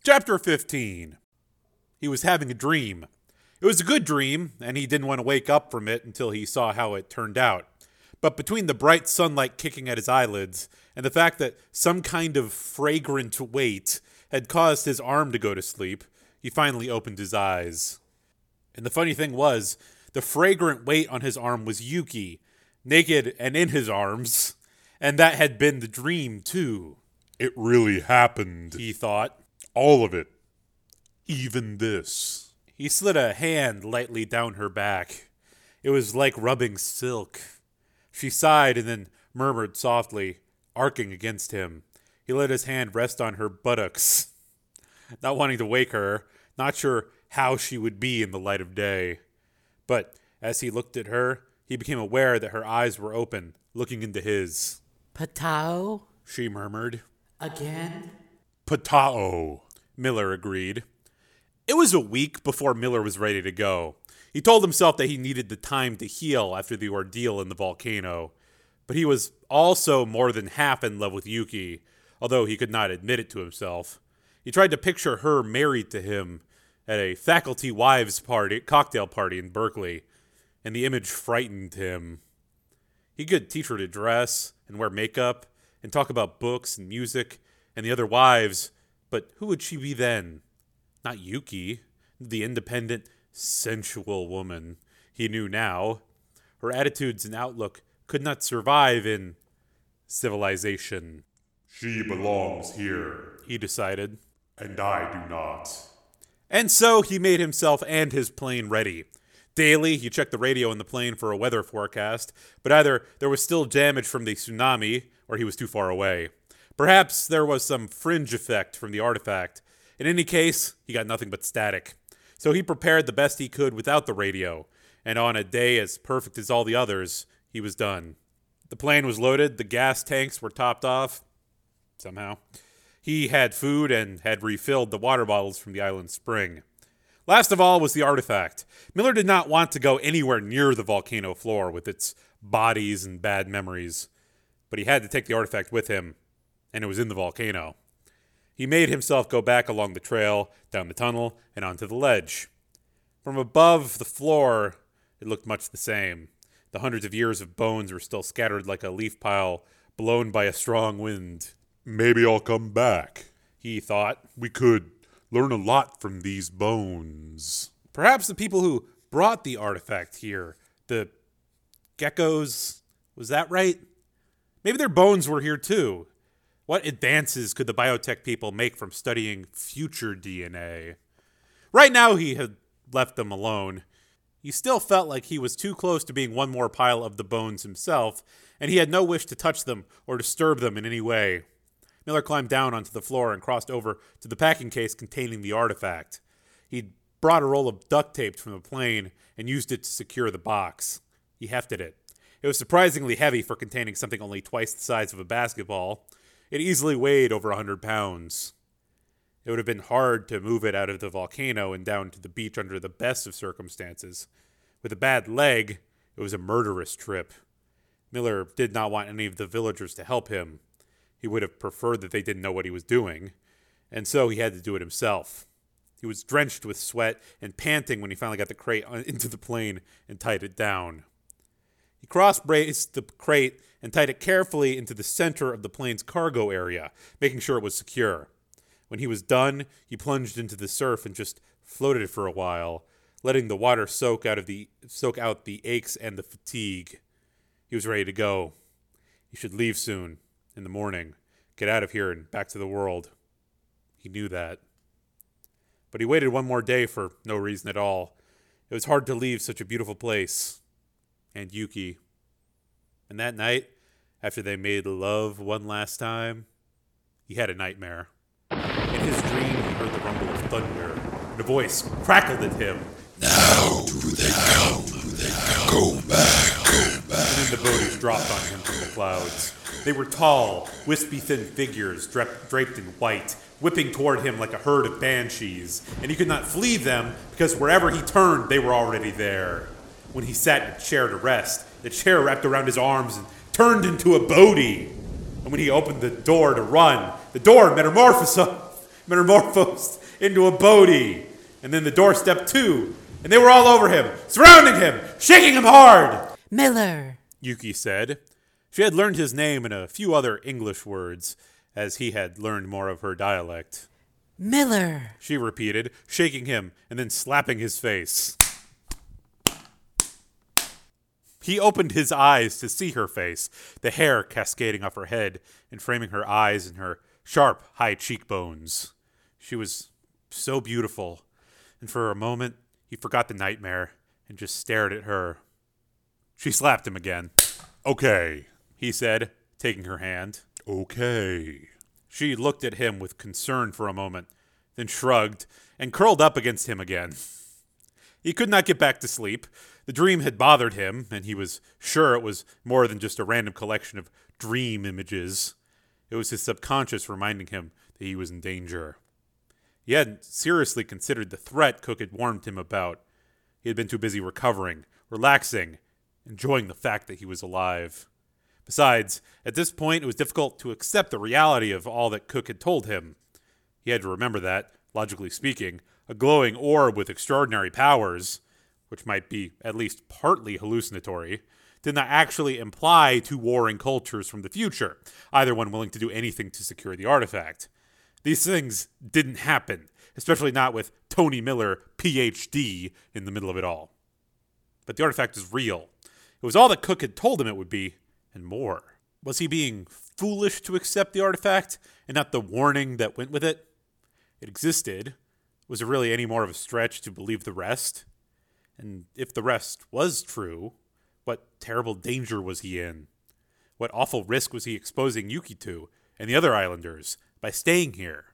Chapter 15. He was having a dream. It was a good dream, and he didn't want to wake up from it until he saw how it turned out. But between the bright sunlight kicking at his eyelids and the fact that some kind of fragrant weight had caused his arm to go to sleep, he finally opened his eyes. And the funny thing was, the fragrant weight on his arm was Yuki, naked and in his arms, and that had been the dream too. It really happened, He thought. all of it, even this. He slid a hand lightly down her back. It was like rubbing silk. She sighed and then murmured softly, arcing against him. He let his hand rest on her buttocks, not wanting to wake her, not sure how she would be in the light of day. But as he looked at her, he became aware that her eyes were open, looking into his. Patao? She murmured. Again? Patao. Miller agreed. It was a week before Miller was ready to go. He told himself that he needed the time to heal after the ordeal in the volcano. But he was also more than half in love with Yuki, although he could not admit it to himself. He tried to picture her married to him at a faculty wives cocktail party in Berkeley, and the image frightened him. He could teach her to dress and wear makeup and talk about books and music and the other wives, but who would she be then? Not Yuki, the independent, sensual woman he knew now. Her attitudes and outlook could not survive in civilization. She belongs here, He decided. and I do not. And so he made himself and his plane ready. Daily, he checked the radio in the plane for a weather forecast, but either there was still damage from the tsunami, or he was too far away. Perhaps there was some fringe effect from the artifact. In any case, he got nothing but static. So he prepared the best he could without the radio, and on a day as perfect as all the others, he was done. The plane was loaded, the gas tanks were topped off, somehow. He had food and had refilled the water bottles from the island spring. Last of all was the artifact. Miller did not want to go anywhere near the volcano floor with its bodies and bad memories, but he had to take the artifact with him, and it was in the volcano. He made himself go back along the trail, down the tunnel, and onto the ledge. From above the floor, it looked much the same. The hundreds of years of bones were still scattered like a leaf pile blown by a strong wind. Maybe I'll come back. He thought. We could learn a lot from these bones. Perhaps the people who brought the artifact here, the geckos, was that right? Maybe their bones were here too. What advances could the biotech people make from studying future DNA? Right now he had left them alone. He still felt like he was too close to being one more pile of the bones himself, and he had no wish to touch them or disturb them in any way. Miller climbed down onto the floor and crossed over to the packing case containing the artifact. He'd brought a roll of duct tape from the plane and used it to secure the box. He hefted it. It was surprisingly heavy for containing something only twice the size of a basketball. It easily weighed over 100 pounds. It would have been hard to move it out of the volcano and down to the beach under the best of circumstances. With a bad leg, it was a murderous trip. Miller did not want any of the villagers to help him. He would have preferred that they didn't know what he was doing, and so he had to do it himself. He was drenched with sweat and panting when he finally got the crate into the plane and tied it down. He cross-braced the crate and tied it carefully into the center of the plane's cargo area, making sure it was secure. When he was done, he plunged into the surf and just floated for a while, letting the water soak out the aches and the fatigue. He was ready to go. He should leave soon, in the morning, get out of here and back to the world. He knew that. But he waited one more day for no reason at all. It was hard to leave such a beautiful place. And Yuki. And that night, after they made love one last time, he had a nightmare. In his dream, he heard the rumble of thunder, and a voice crackled at him. Now do they come? Go back. And then the bodies dropped on him from the clouds. They were tall, wispy thin figures draped in white, whipping toward him like a herd of banshees, and he could not flee them because wherever he turned, they were already there. When he sat in a chair to rest, the chair wrapped around his arms and turned into a Bodhi. And when he opened the door to run, the door metamorphosed metamorphosed into a Bodhi. And then the doorstep too. And they were all over him, surrounding him, shaking him hard. Miller. Yuki said. She had learned his name and a few other English words, as he had learned more of her dialect. Miller. She repeated, shaking him and then slapping his face. He opened his eyes to see her face, the hair cascading off her head and framing her eyes and her sharp, high cheekbones. She was so beautiful, and for a moment he forgot the nightmare and just stared at her. She slapped him again. Okay. He said, taking her hand. Okay. She looked at him with concern for a moment, then shrugged and curled up against him again. He could not get back to sleep. The dream had bothered him, and he was sure it was more than just a random collection of dream images. It was his subconscious reminding him that he was in danger. He hadn't seriously considered the threat Cook had warned him about. He had been too busy recovering, relaxing, enjoying the fact that he was alive. Besides, at this point, it was difficult to accept the reality of all that Cook had told him. He had to remember that, logically speaking, a glowing orb with extraordinary powers, which might be at least partly hallucinatory, did not actually imply two warring cultures from the future, either one willing to do anything to secure the artifact. These things didn't happen, especially not with Tony Miller, Ph.D., in the middle of it all. But the artifact is real. It was all that Cook had told him it would be, and more. Was he being foolish to accept the artifact, and not the warning that went with it? It existed. Was it really any more of a stretch to believe the rest? And if the rest was true, what terrible danger was he in? What awful risk was he exposing Yuki to, and the other islanders, by staying here?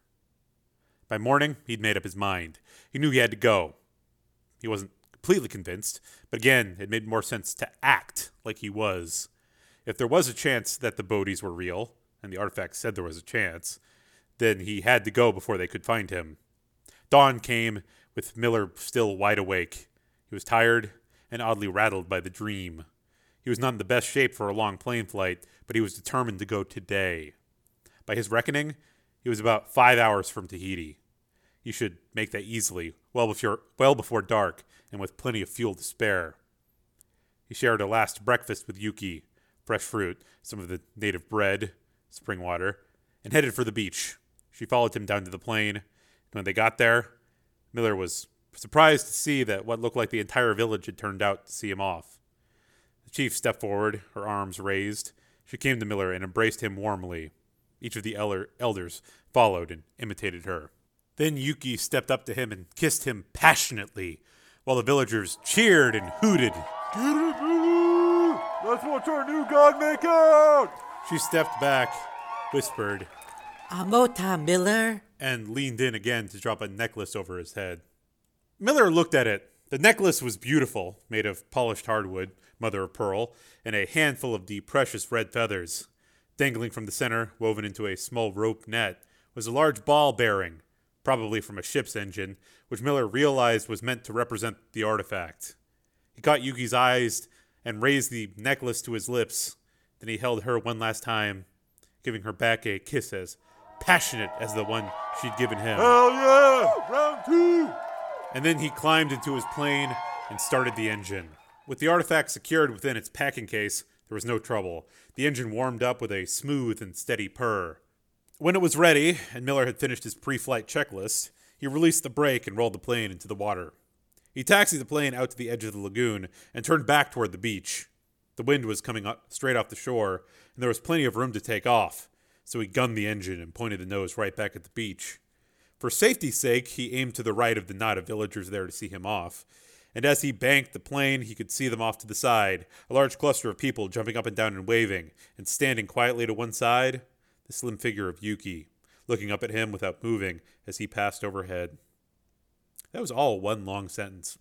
By morning, he'd made up his mind. He knew he had to go. He wasn't completely convinced, but again, it made more sense to act like he was. If there was a chance that the Bodhis were real, and the artifact said there was a chance, then he had to go before they could find him. Dawn came, with Miller still wide awake. He was tired and oddly rattled by the dream. He was not in the best shape for a long plane flight, but he was determined to go today. By his reckoning, he was about 5 hours from Tahiti. He should make that easily, well before dark, and with plenty of fuel to spare. He shared a last breakfast with Yuki, fresh fruit, some of the native bread, spring water, and headed for the beach. She followed him down to the plane, and when they got there, Miller was surprised to see that what looked like the entire village had turned out to see him off. The chief stepped forward, her arms raised. She came to Miller and embraced him warmly. Each of the elders followed and imitated her. Then Yuki stepped up to him and kissed him passionately, while the villagers cheered and hooted. Get it, Miller! Let's watch our new god make out! She stepped back, whispered, Amota, Miller. and leaned in again to drop a necklace over his head. Miller looked at it. The necklace was beautiful, made of polished hardwood, mother of pearl, and a handful of the precious red feathers. Dangling from the center, woven into a small rope net, was a large ball bearing, probably from a ship's engine, which Miller realized was meant to represent the artifact. He caught Yuki's eyes and raised the necklace to his lips. Then he held her one last time, giving her back a kiss as passionate as the one she'd given him. Hell yeah! Round two! And then he climbed into his plane and started the engine. With the artifact secured within its packing case, there was no trouble. The engine warmed up with a smooth and steady purr. When it was ready, and Miller had finished his pre-flight checklist, he released the brake and rolled the plane into the water. He taxied the plane out to the edge of the lagoon and turned back toward the beach. The wind was coming up straight off the shore, and there was plenty of room to take off, so he gunned the engine and pointed the nose right back at the beach. For safety's sake, he aimed to the right of the knot of villagers there to see him off, and as he banked the plane, he could see them off to the side, a large cluster of people jumping up and down and waving, and standing quietly to one side, the slim figure of Yuki, looking up at him without moving as he passed overhead. That was all one long sentence.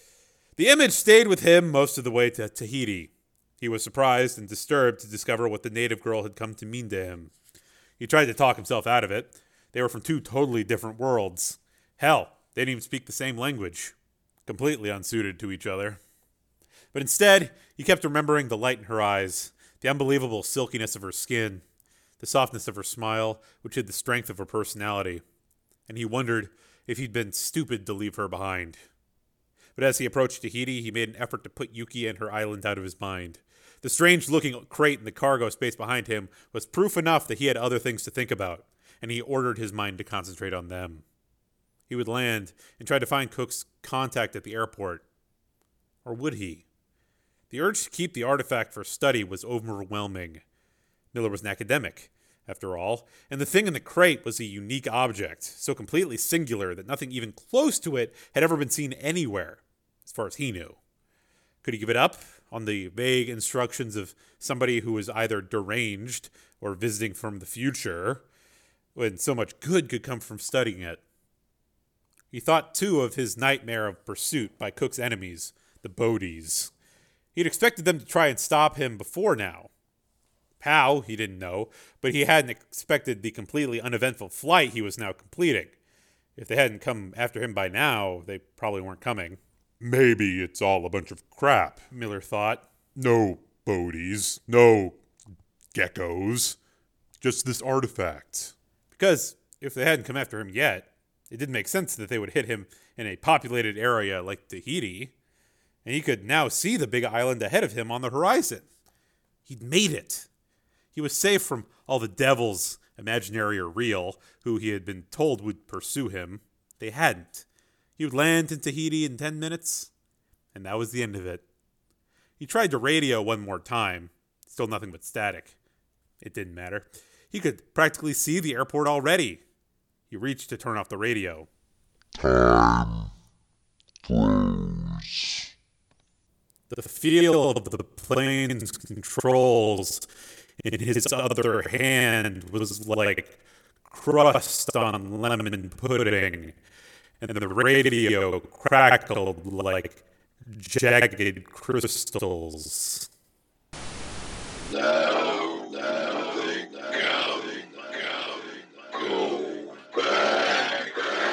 The image stayed with him most of the way to Tahiti. He was surprised and disturbed to discover what the native girl had come to mean to him. He tried to talk himself out of it. They were from two totally different worlds. Hell, they didn't even speak the same language. Completely unsuited to each other. But instead, he kept remembering the light in her eyes, the unbelievable silkiness of her skin, the softness of her smile, which hid the strength of her personality. and he wondered if he'd been stupid to leave her behind. But as he approached Tahiti, he made an effort to put Yuki and her island out of his mind. The strange-looking crate in the cargo space behind him was proof enough that he had other things to think about, and he ordered his mind to concentrate on them. He would land and try to find Cook's contact at the airport. Or would he? The urge to keep the artifact for study was overwhelming. Miller was an academic, after all, and the thing in the crate was a unique object, so completely singular that nothing even close to it had ever been seen anywhere, as far as he knew. Could he give it up on the vague instructions of somebody who was either deranged or visiting from the future, when so much good could come from studying it? He thought, too, of his nightmare of pursuit by Cook's enemies, the Bodies. He'd expected them to try and stop him before now. How, he didn't know, but he hadn't expected the completely uneventful flight he was now completing. If they hadn't come after him by now, they probably weren't coming. Maybe it's all a bunch of crap, Miller thought. No Bodies, no geckos, just this artifact. Because if they hadn't come after him yet, it didn't make sense that they would hit him in a populated area like Tahiti, and he could now see the big island ahead of him on the horizon. He'd made it. He was safe from all the devils, imaginary or real, who he had been told would pursue him. They hadn't. He would land in Tahiti in 10 minutes, and that was the end of it. He tried to radio one more time. Still nothing but static. It didn't matter. He could practically see the airport already. He reached to turn off the radio. Time froze. The feel of the plane's controls in his other hand was like crust on lemon pudding, and the radio crackled like jagged crystals. Now, they go back.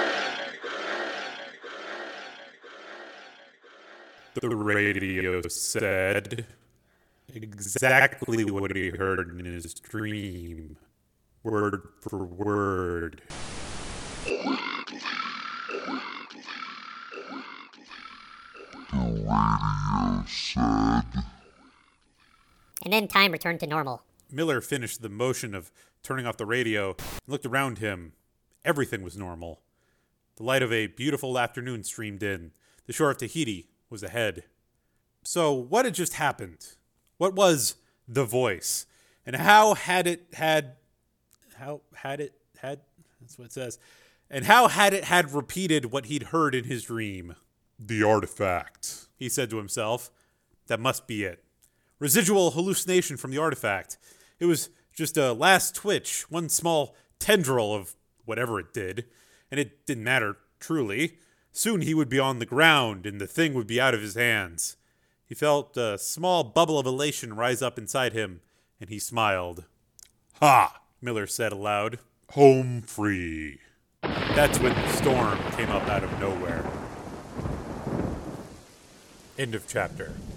The radio said exactly what he heard in his dream, word for word. The radio said. And then time returned to normal. Miller finished the motion of turning off the radio and looked around him. Everything was normal. The light of a beautiful afternoon streamed in. The shore of Tahiti was ahead. So what had just happened? What was the voice? And how had it had... That's what it says. And how had it had repeated what he'd heard in his dream? The artifact, He said to himself. That must be it. Residual hallucination from the artifact. It was just a last twitch, one small tendril of whatever it did, and it didn't matter, truly. Soon he would be on the ground, and the thing would be out of his hands. He felt a small bubble of elation rise up inside him, and he smiled. Ha! Miller said aloud. Home free. That's when the storm came up out of nowhere. End of chapter.